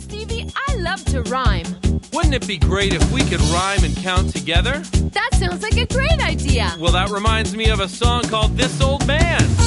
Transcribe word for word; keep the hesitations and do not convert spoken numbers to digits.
Stevie, I love to rhyme. Wouldn't it be great if we could rhyme and count together? That sounds like a great idea. Well, that reminds me of a song called This Old Man.